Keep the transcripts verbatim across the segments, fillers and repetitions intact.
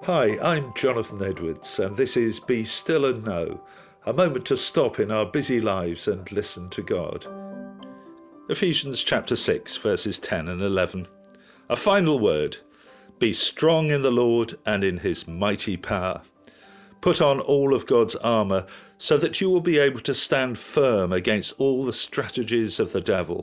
Hi, I'm Jonathan Edwards, and this is Be Still and Know, a moment to stop in our busy lives and listen to God. Ephesians chapter six, verses ten and eleven. A final word. Be strong in the Lord and in his mighty power. Put on all of God's armour so that you will be able to stand firm against all the strategies of the devil.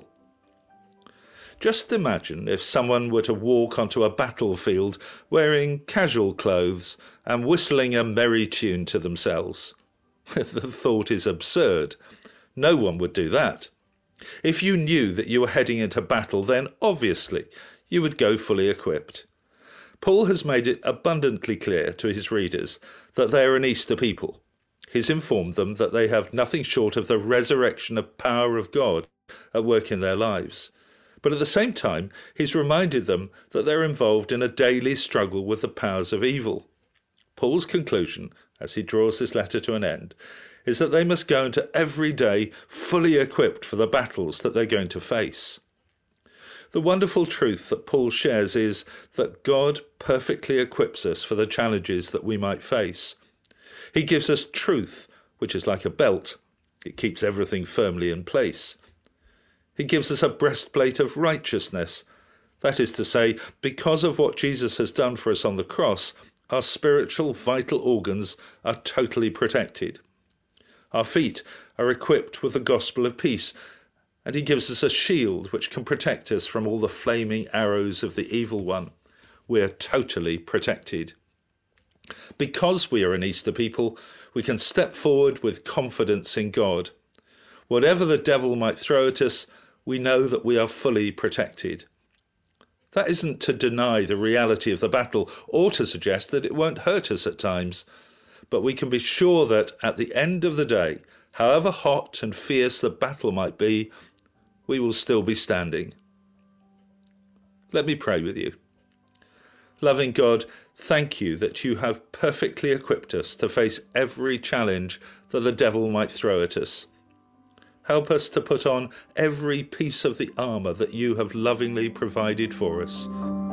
Just imagine if someone were to walk onto a battlefield wearing casual clothes and whistling a merry tune to themselves. The thought is absurd. No one would do that. If you knew that you were heading into battle, then obviously you would go fully equipped. Paul has made it abundantly clear to his readers that they are an Easter people. He's informed them that they have nothing short of the resurrection of power of God at work in their lives. But at the same time, he's reminded them that they're involved in a daily struggle with the powers of evil. Paul's conclusion, as he draws this letter to an end, is that they must go into every day fully equipped for the battles that they're going to face. The wonderful truth that Paul shares is that God perfectly equips us for the challenges that we might face. He gives us truth, which is like a belt. It keeps everything firmly in place. He gives us a breastplate of righteousness. That is to say, because of what Jesus has done for us on the cross, our spiritual vital organs are totally protected. Our feet are equipped with the gospel of peace, and he gives us a shield which can protect us from all the flaming arrows of the evil one. We're totally protected. Because we are an Easter people, we can step forward with confidence in God. Whatever the devil might throw at us, we know that we are fully protected. That isn't to deny the reality of the battle or to suggest that it won't hurt us at times, but we can be sure that at the end of the day, however hot and fierce the battle might be, we will still be standing. Let me pray with you. Loving God, thank you that you have perfectly equipped us to face every challenge that the devil might throw at us. Help us to put on every piece of the armour that you have lovingly provided for us.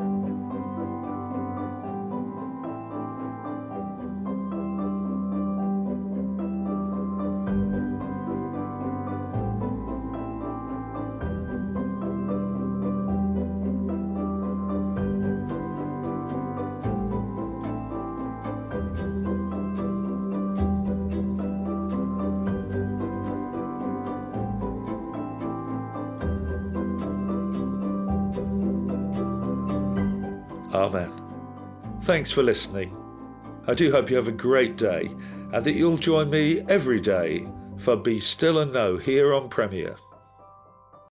Amen. Thanks for listening. I do hope you have a great day and that you'll join me every day for Be Still and Know here on Premier.